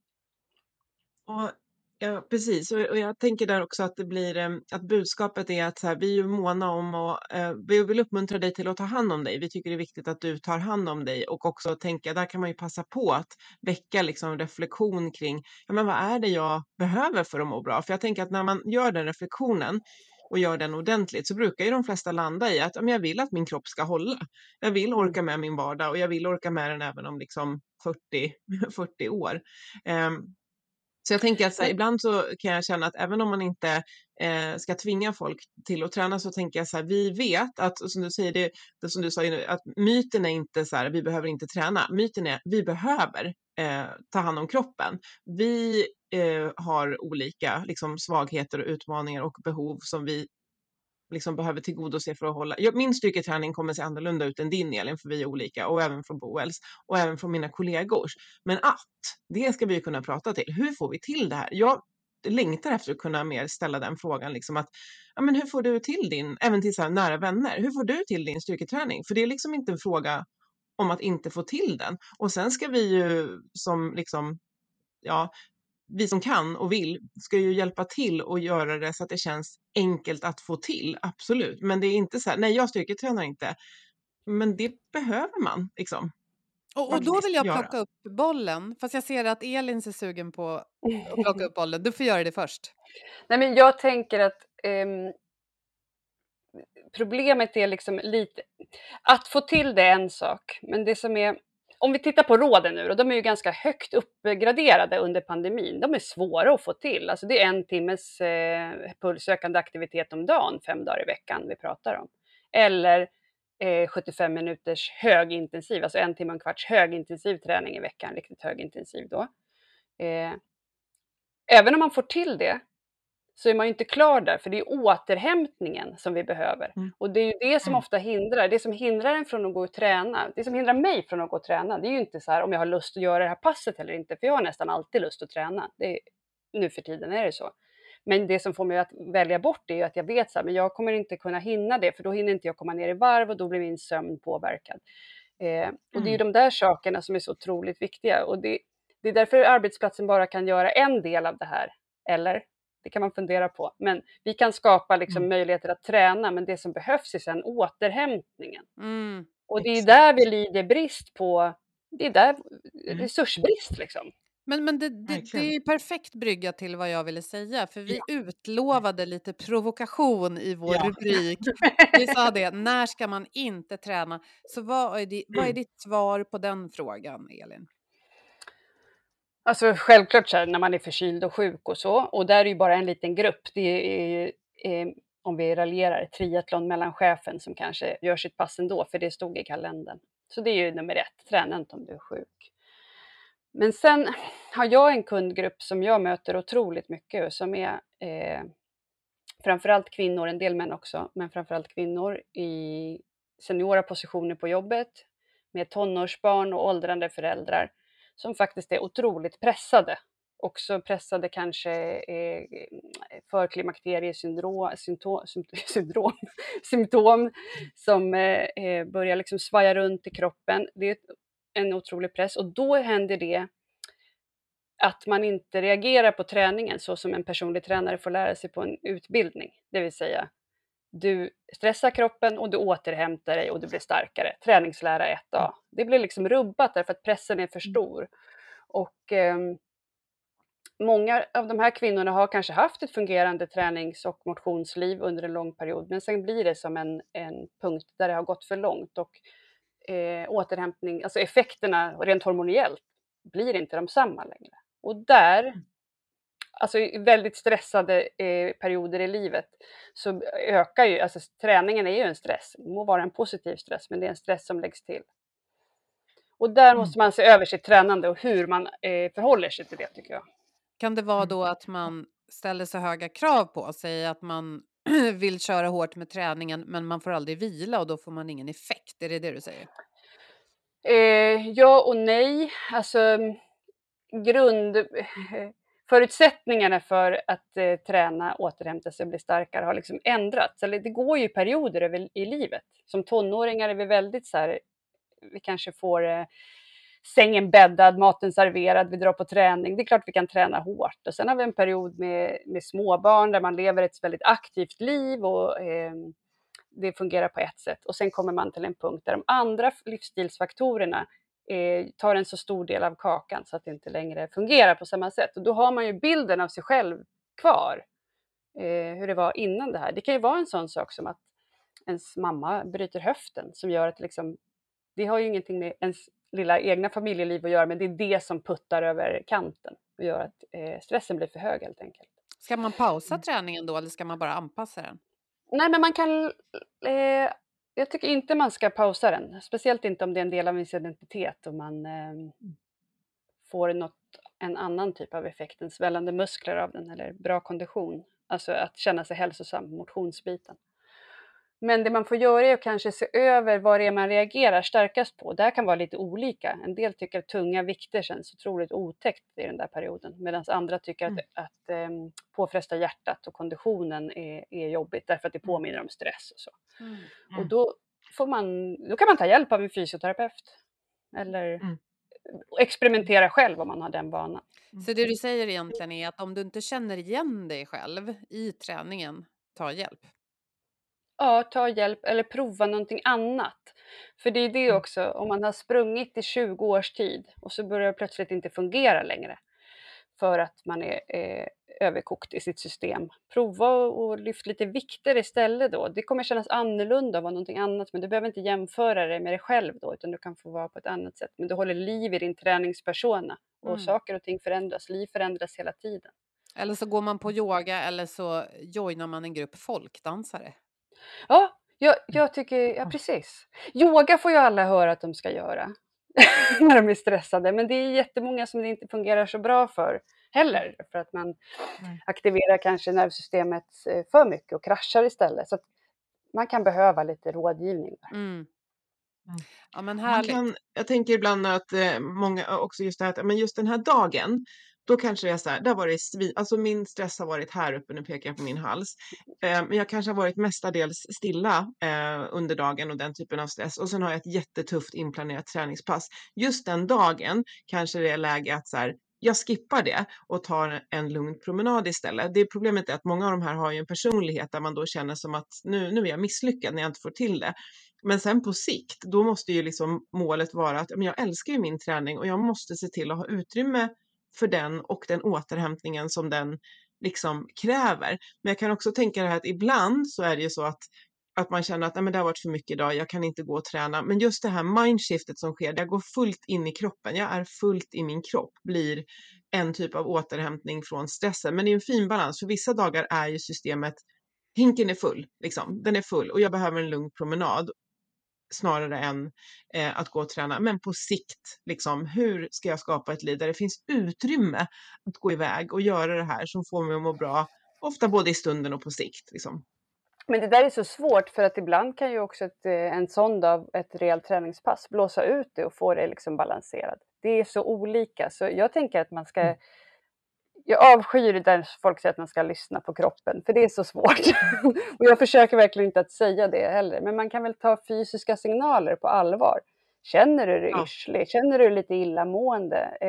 Och, ja, precis. Och, och jag tänker där också att det blir eh, att budskapet är att så här, vi är ju måna om och eh, vi vill uppmuntra dig till att ta hand om dig. Vi tycker det är viktigt att du tar hand om dig och också tänka, där kan man ju passa på att väcka liksom reflektion kring, ja men vad är det jag behöver för att må bra? För jag tänker att när man gör den reflektionen och gör den ordentligt så brukar ju de flesta landa i att ja, men jag vill att min kropp ska hålla. Jag vill orka med min vardag och jag vill orka med den även om liksom fyrtio, fyrtio år. Um, Så jag tänker att så här, ibland så kan jag känna att även om man inte eh, ska tvinga folk till att träna så tänker jag så här, vi vet att, som du säger, det, det som du sa, att myten är inte så här, vi behöver inte träna. Myten är, vi behöver eh, ta hand om kroppen. Vi eh, har olika liksom, svagheter och utmaningar och behov som vi liksom behöver tillgodose för att hålla. Jag, min styrketräning kommer se annorlunda ut än din, Elin, för vi är olika, och även från Boels och även från mina kollegors. Men att det ska vi kunna prata till. Hur får vi till det här? Jag längtar efter att kunna mer ställa den frågan, liksom att ja, men hur får du till din, även till så här nära vänner, hur får du till din styrketräning? För det är liksom inte en fråga om att inte få till den. Och sen ska vi ju som liksom, ja, vi som kan och vill ska ju hjälpa till och göra det så att det känns enkelt att få till, absolut. Men det är inte så här, nej jag styrketränar inte, men det behöver man liksom Och, och då faktiskt vill jag göra. plocka upp bollen, fast jag ser att Elin ser sugen på att plocka upp bollen. Du får göra det först. Nej, men jag tänker att ehm, problemet är liksom lite att få till det är en sak, men det som är, om vi tittar på råden nu, och de är ju ganska högt uppgraderade under pandemin. De är svåra att få till. Alltså det är en timmes eh, pulsökande aktivitet om dagen, fem dagar i veckan vi pratar om. Eller eh, sjuttiofem minuters högintensiv, alltså en timme och en kvarts högintensiv träning i veckan, riktigt högintensiv då. Eh, även om man får till det, så är man ju inte klar där, för det är återhämtningen som vi behöver. Mm. Och det är ju det som Mm. ofta hindrar, det som hindrar en från att gå och träna, det som hindrar mig från att gå och träna, det är ju inte så här om jag har lust att göra det här passet eller inte, för jag har nästan alltid lust att träna. Det är, nu för tiden är det så. Men det som får mig att välja bort det är ju att jag vet så här, men jag kommer inte kunna hinna det, för då hinner inte jag komma ner i varv och då blir min sömn påverkad. Eh, och det är ju de där sakerna som är så otroligt viktiga, och det, det är därför arbetsplatsen bara kan göra en del av det här, eller? Det kan man fundera på. Men vi kan skapa liksom Mm. möjligheter att träna, men det som behövs är sen återhämtningen. Mm. Och det är Exakt. där vi lider brist på, det är där Mm. resursbrist liksom. Men, men det, det, det Verkligen. är ju perfekt brygga till vad jag ville säga, för vi utlovade lite provokation i vår Ja. rubrik. Vi sa det, när ska man inte träna? Så vad är, det, vad är Mm. ditt svar på den frågan, Elin? Alltså självklart så här, när man är förkyld och sjuk och så, och där är ju bara en liten grupp, det är ju, eh, om vi raljerar, triathlon mellan chefen som kanske gör sitt pass ändå, för det stod i kalendern. Så det är ju nummer ett, träna inte om du är sjuk. Men sen har jag en kundgrupp som jag möter otroligt mycket, och som är eh, framförallt kvinnor, en del män också, men framförallt kvinnor i seniora positioner på jobbet, med tonårsbarn och åldrande föräldrar, som faktiskt är otroligt pressade. Också pressade kanske eh, för klimakteriesyndrom, symptom, syndrom, symptom som eh, börjar liksom svaja runt i kroppen. Det är en otrolig press, och då händer det att man inte reagerar på träningen så som en personlig tränare får lära sig på en utbildning. Det vill säga, du stressar kroppen och du återhämtar dig och du blir starkare. Träningslära ett A. Det blir liksom rubbat därför att pressen är för stor. Och eh, många av de här kvinnorna har kanske haft ett fungerande tränings- och motionsliv under en lång period. Men sen blir det som en, en punkt där det har gått för långt. Och eh, återhämtning, alltså effekterna rent hormoniellt blir inte de samma längre. Och där, alltså i väldigt stressade eh, perioder i livet, så ökar ju, alltså träningen är ju en stress. Det må vara en positiv stress, men det är en stress som läggs till. Och där måste man se över sitt tränande och hur man eh, förhåller sig till det, tycker jag. Kan det vara då att man ställer så höga krav på sig, att man vill köra hårt med träningen, men man får aldrig vila och då får man ingen effekt? Är det det du säger? Eh, ja och nej. Alltså grund... Förutsättningarna för att eh, träna, återhämta sig och bli starkare har liksom ändrats. Eller det går ju perioder över, i livet. Som tonåringar är vi väldigt så här, vi kanske får eh, sängen bäddad, maten serverad, vi drar på träning. Det är klart vi kan träna hårt. Och sen har vi en period med, med småbarn där man lever ett väldigt aktivt liv och eh, det fungerar på ett sätt. Och sen kommer man till en punkt där de andra livsstilsfaktorerna eh, tar en så stor del av kakan så att det inte längre fungerar på samma sätt. Och då har man ju bilden av sig själv kvar. Eh, hur det var innan det här. Det kan ju vara en sån sak som att ens mamma bryter höften som gör att liksom, det har ju ingenting med ens lilla egna familjeliv att göra, men det är det som puttar över kanten och gör att eh, stressen blir för hög helt enkelt. Ska man pausa träningen då, eller ska man bara anpassa den? Nej, men man kan, eh, jag tycker inte man ska pausa den, speciellt inte om det är en del av ens identitet och man eh, får något, en annan typ av effekt, en svällande muskler av den eller bra kondition, alltså att känna sig hälsosam, motionsbiten. Men det man får göra är att kanske se över vad det är man reagerar starkast på. Det här kan vara lite olika. En del tycker att tunga vikter känns otroligt otäckt i den där perioden. Medan andra tycker mm. att, att um, påfresta hjärtat och konditionen är, är jobbigt. Därför att det påminner om stress och så. Mm. Mm. Och då, får man, då kan man ta hjälp av en fysioterapeut. Eller mm. experimentera själv om man har den vanan. Så det du säger egentligen är att om du inte känner igen dig själv i träningen, ta hjälp. Ja, ta hjälp eller prova någonting annat. För det är det också, om man har sprungit i tjugo års tid och så börjar det plötsligt inte fungera längre för att man är eh, överkokt i sitt system. Prova och lyft lite vikter istället då. Det kommer kännas annorlunda att vara någonting annat, men du behöver inte jämföra det med dig själv då, utan du kan få vara på ett annat sätt. Men du håller liv i din träningspersona och Mm. saker och ting förändras, liv förändras hela tiden. Eller så går man på yoga eller så joinar man en grupp folkdansare. Ja, jag, jag tycker, ja precis. Yoga får ju alla höra att de ska göra när de är stressade, men det är jättemånga som det inte fungerar så bra för heller, för att man aktiverar kanske nervsystemet eh, för mycket och kraschar istället. Så att man kan behöva lite rådgivning. Mm. Ja, men Man härligt. kan, jag tänker ibland att eh, många också just det här, att, men just den här dagen, då kanske det är så här, där var det svin, alltså min stress har varit här uppe, nu pekar jag på min hals. Eh, men jag kanske har varit mestadels stilla eh, under dagen och den typen av stress. Och sen har jag ett jättetufft inplanerat träningspass. Just den dagen kanske det är läge att så här, jag skippar det och tar en lugn promenad istället. Det problemet är att många av de här har ju en personlighet där man då känner som att nu, nu är jag misslyckad när jag inte får till det. Men sen på sikt, då måste ju liksom målet vara att men jag älskar ju min träning och jag måste se till att ha utrymme för den och den återhämtningen som den liksom kräver. Men jag kan också tänka det här att ibland så är det ju så att, att man känner att nej, men det har varit för mycket idag, jag kan inte gå och träna. Men just det här mindshiftet som sker, jag går fullt in i kroppen, jag är fullt i min kropp, blir en typ av återhämtning från stressen. Men det är en fin balans, för vissa dagar är ju systemet, hinken är full, liksom. Den är full och jag behöver en lugn promenad snarare än eh, att gå och träna. Men på sikt, liksom, hur ska jag skapa ett liv där det finns utrymme att gå iväg och göra det här som får mig att må bra, ofta både i stunden och på sikt. Liksom. Men det där är så svårt, för att ibland kan ju också ett, eh, en sån dag, ett rejält träningspass, blåsa ut det och få det liksom balanserat. Det är så olika, så jag tänker att man ska... Mm. Jag avskyr det där folk säger att man ska lyssna på kroppen, för det är så svårt. Och jag försöker verkligen inte att säga det heller. Men man kan väl ta fysiska signaler på allvar. Känner du dig Ja. yrslig? Känner du dig lite illamående? Eh,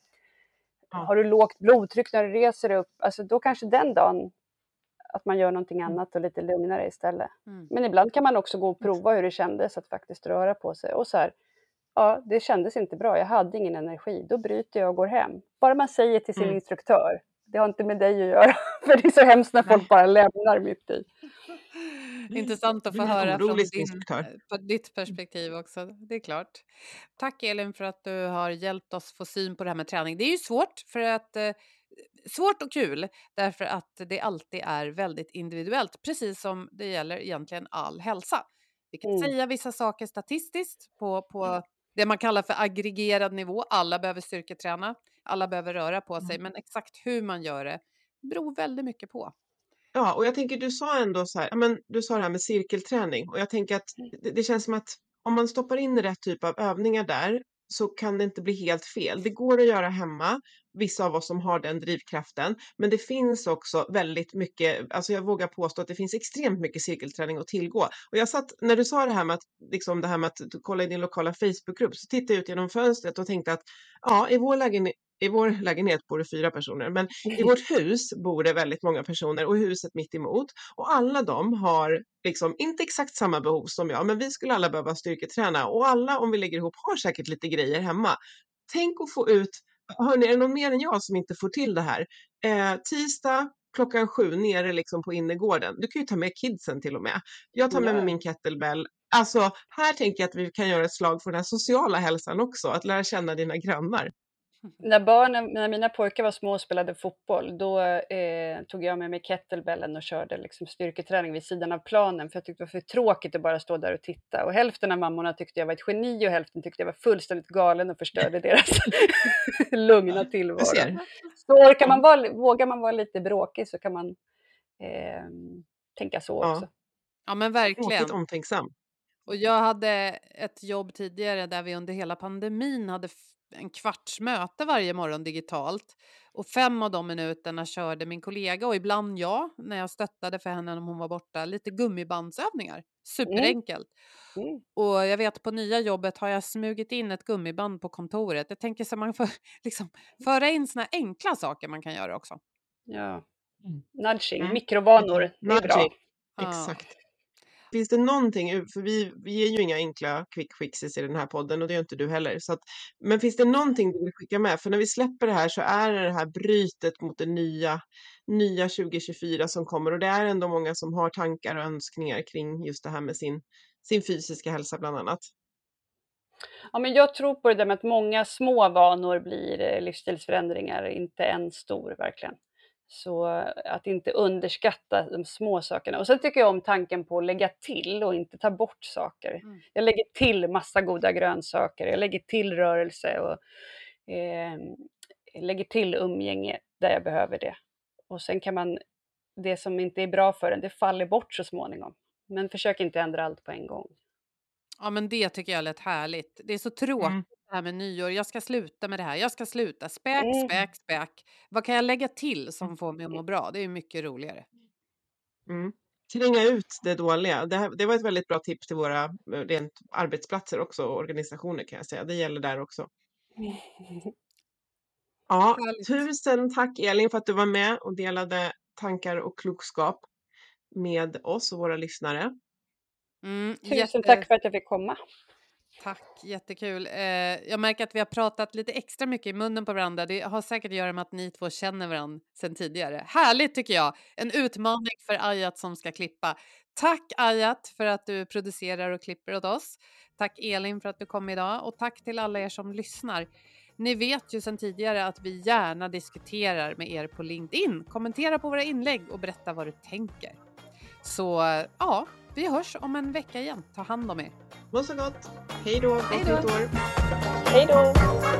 Ja. Har du lågt blodtryck när du reser upp? Alltså då kanske den dagen att man gör någonting annat och lite lugnare istället. Mm. Men ibland kan man också gå och prova hur det kändes att faktiskt röra på sig. Och så här, ja, det kändes inte bra. Jag hade ingen energi. Då bryter jag och går hem. Bara man säger till sin Mm. instruktör. Det har inte med dig att göra. För det är så hemskt när folk bara lämnar mitt i. Intressant att få Blir en höra från orolig din, instruktör. på ditt perspektiv också, det är klart. Tack Elin för att du har hjälpt oss få syn på det här med träning. Det är ju svårt, för att, eh, svårt och kul, därför att det alltid är väldigt individuellt, precis som det gäller egentligen all hälsa. Vi kan Mm. säga vissa saker statistiskt på, på det man kallar för aggregerad nivå. Alla behöver styrketräna, alla behöver röra på sig, men exakt hur man gör det beror väldigt mycket på. Ja, och jag tänker du sa ändå så här, ja, men du sa det här med cirkelträning och jag tänker att det, det känns som att om man stoppar in rätt typ av övningar där så kan det inte bli helt fel. Det går att göra hemma, vissa av oss som har den drivkraften, men det finns också väldigt mycket, alltså jag vågar påstå att det finns extremt mycket cirkelträning att tillgå. Och jag satt, när du sa det här med att, liksom det här med att kolla i din lokala Facebookgrupp, så tittade jag ut genom fönstret och tänkte att ja, i vår lägenhet I vår lägenhet bor det fyra personer, men i vårt hus bor det väldigt många personer och huset mitt emot. Och alla de har liksom inte exakt samma behov som jag, men vi skulle alla behöva styrketräna. Och alla, om vi lägger ihop, har säkert lite grejer hemma. Tänk att få ut, hörni, är det någon mer än jag som inte får till det här? Eh, tisdag klockan sju nere liksom på innergården. Du kan ju ta med kidsen till och med. Jag tar med mig min kettlebell. Alltså, här tänker jag att vi kan göra ett slag för den här sociala hälsan också, att lära känna dina grannar. När, barnen, när mina pojkar var små och spelade fotboll, då eh, tog jag med mig kettlebellen och körde liksom styrketräning vid sidan av planen. För jag tyckte det var för tråkigt att bara stå där och titta. Och hälften av mammorna tyckte jag var ett geni och hälften tyckte jag var fullständigt galen och förstörde deras lugna tillvaro. Så orkar man vara, vågar man vara lite bråkig så kan man eh, tänka så Ja. också. Ja, men verkligen. Tråkigt omtänksam. Och jag hade ett jobb tidigare där vi under hela pandemin hade f- en kvarts möte varje morgon digitalt. Och fem av de minuterna körde min kollega och ibland jag, när jag stöttade för henne om hon var borta, lite gummibandsövningar. Superenkelt. Mm. Och jag vet på nya jobbet har jag smugit in ett gummiband på kontoret. Jag tänker så man får liksom föra in såna enkla saker man kan göra också. Ja. Mm. Nudging, Mm. mikrovanor, det är bra. Nudging. Ja. Exakt. Finns det någonting, för vi, vi är ju inga enkla quick fixes i den här podden och det är inte du heller. Så att, men finns det någonting du vill skicka med? För när vi släpper det här så är det det här brytet mot det nya, nya tjugo tjugofyra som kommer. Och det är ändå många som har tankar och önskningar kring just det här med sin, sin fysiska hälsa bland annat. Ja, men jag tror på det där med att många små vanor blir eh, livsstilsförändringar, inte en stor verkligen. Så eh, att inte underskatta de små sakerna. Och sen tycker jag om tanken på att lägga till och inte ta bort saker. Mm. Jag lägger till massa goda grönsaker, jag lägger till rörelse och eh, jag lägger till umgänge där jag behöver det. Och sen kan man, det som inte är bra för en, det faller bort så småningom. Men försök inte ändra allt på en gång. Ja, men det tycker jag lät härligt. Det är så tråkigt Mm. det här med nyår. Jag ska sluta med det här. Jag ska sluta. Späk, Mm. späk, späk. Vad kan jag lägga till som får mig att må bra? Det är mycket roligare. Mm. Tränga ut det dåliga. Det, här, det var ett väldigt bra tips till våra eh, rent arbetsplatser också, och organisationer kan jag säga. Det gäller där också. Ja, Härligt. tusen tack Elin för att du var med och delade tankar och klokskap med oss och våra lyssnare. Mm, Tusen jätte- tack för att jag fick komma. Tack, jättekul. Eh, jag märker att vi har pratat lite extra mycket i munnen på varandra. Det har säkert att göra med att ni två känner varandra sedan tidigare. Härligt tycker jag. En utmaning för Ayat som ska klippa. Tack Ayat för att du producerar och klipper åt oss. Tack Elin för att du kom idag. Och tack till alla er som lyssnar. Ni vet ju sedan tidigare att vi gärna diskuterar med er på LinkedIn. Kommentera på våra inlägg och berätta vad du tänker. Så ja, vi hörs om en vecka igen. Ta hand om er. Må så gott. Hej då. Hej Gott då. nytt år. Hej då!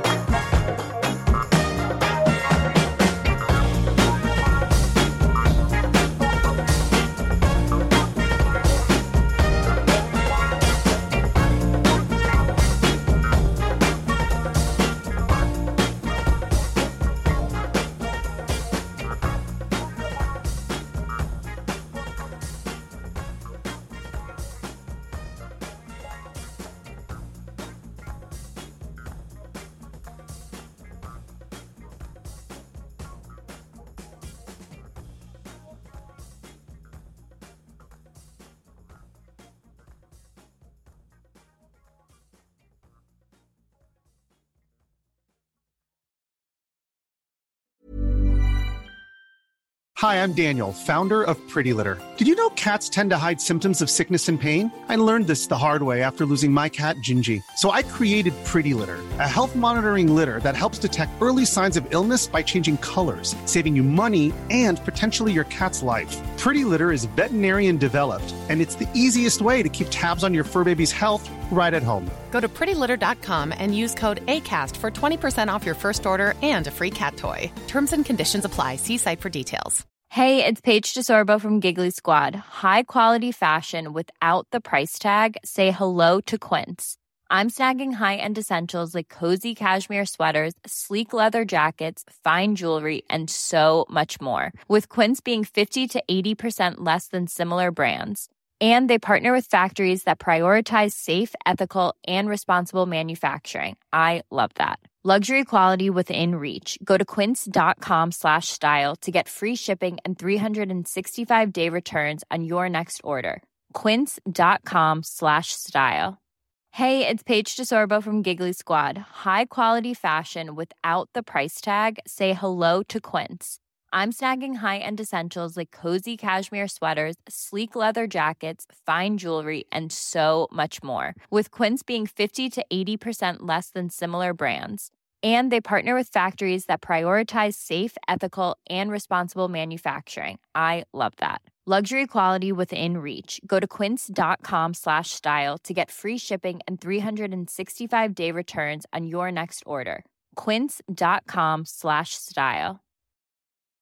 Hi, I'm Daniel, founder of Pretty Litter. Did you know cats tend to hide symptoms of sickness and pain? I learned this the hard way after losing my cat, Gingy. So I created Pretty Litter, a health monitoring litter that helps detect early signs of illness by changing colors, saving you money and potentially your cat's life. Pretty Litter is veterinarian developed, and it's the easiest way to keep tabs on your fur baby's health right at home. Go to pretty litter dot com and use code ACAST for twenty percent off your first order and a free cat toy. Terms and conditions apply. See site for details. Hey, it's Paige DeSorbo from Giggly Squad. High quality fashion without the price tag. Say hello to Quince. I'm snagging high-end essentials like cozy cashmere sweaters, sleek leather jackets, fine jewelry, and so much more. With Quince being fifty to eighty percent less than similar brands. And they partner with factories that prioritize safe, ethical, and responsible manufacturing. I love that. Luxury quality within reach. Go to quince.com slash style to get free shipping and three sixty-five day returns on your next order. Quince.com slash style. Hey, it's Paige DeSorbo from Giggly Squad. High quality fashion without the price tag. Say hello to Quince. I'm snagging high-end essentials like cozy cashmere sweaters, sleek leather jackets, fine jewelry, and so much more. With Quince being fifty to eighty percent less than similar brands. And they partner with factories that prioritize safe, ethical, and responsible manufacturing. I love that. Luxury quality within reach. Go to quince.com slash style to get free shipping and three sixty-five day returns on your next order. Quince.com slash style.